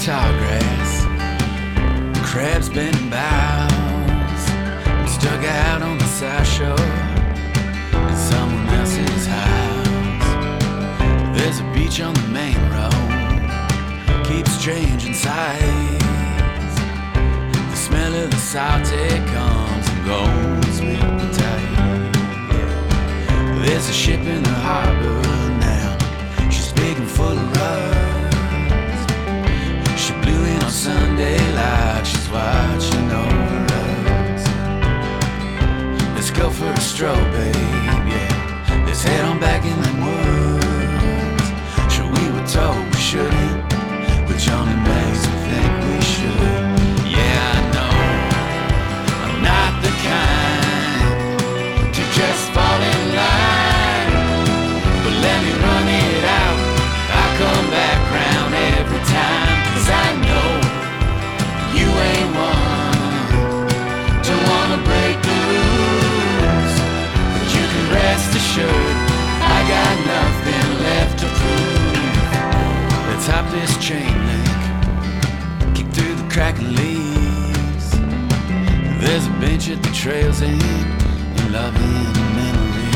tall grass, crabs bending boughs. I'm stuck out on the south shore in someone else's house. There's a beach on the main road, keeps changing sights. The smell of the salty comes and goes with the tide. There's a ship in the harbor now, she's big and full of rust. She blew in on Sunday like she's watching over us. Let's go for a stroll, babe, yeah. Let's head on back in them woods. Sure, we were told we shouldn't, which only makes me think we should. Yeah, I know I'm not the kind to just fall in line, but let me run it out. I come back round every time, 'cause I know you ain't one to wanna break the rules. But you can rest assured I got nothing left to prove. Let's hop this chain link, kick through the cracking leaves. There's a bench at the trail's end, and love in a memory.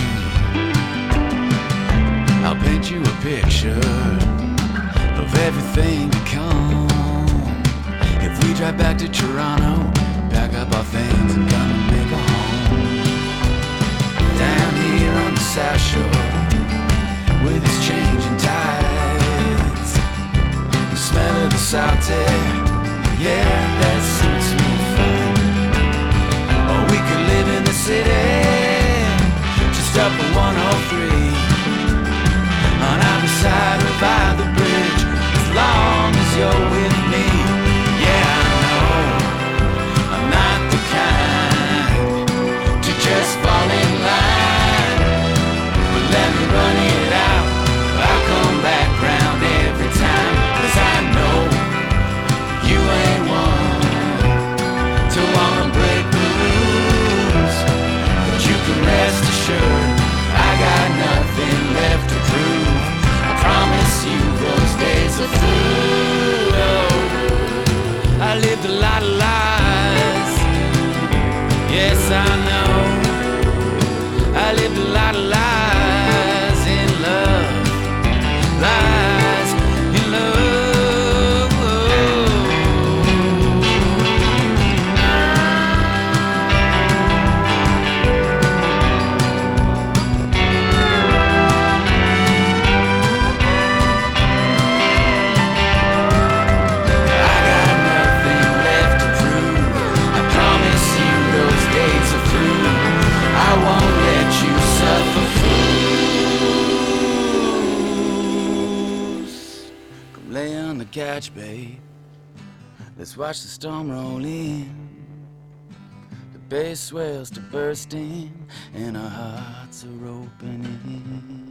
I'll paint you a picture of everything to come. If we drive back to Toronto, pack up our things and come and make a home. Down here on the South Shore, with its changing tides, the smell of the salty, yeah, that suits me fine. Or we could live in the city, just up at 103, on either side of either bridge, as long as you're with me. Yeah, I know I'm not the kind to just fall in line, but let me run it out. I'll come back round every time, 'cause I know you ain't one to wanna break the rules. But you can rest assured I got nothing left to prove. I promise you those days are through. I lived a lot of lies, yes I know. I lived a lot of lies in love, lies in love. I got nothing left to prove. I promise you those days are through. I won't let you suffer fools. Come lay on the couch, babe. Let's watch the storm roll in. The bass swells to bursting, and our hearts are opening.